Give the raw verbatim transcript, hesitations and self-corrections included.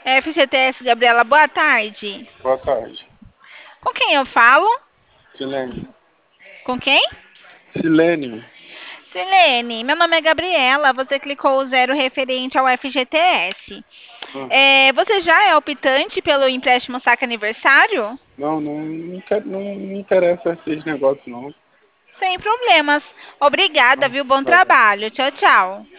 F G T S, Gabriela, boa tarde. Boa tarde. Com quem eu falo? Silene. Com quem? Silene. Silene, meu nome é Gabriela. Você clicou o zero referente ao F G T S. Ah, É, você já é optante pelo empréstimo saque aniversário? não, não, não, quero, não me interessa esses negócios, não. Sem problemas. Obrigada, Ah, viu? Bom tá bom. trabalho. Tchau, tchau.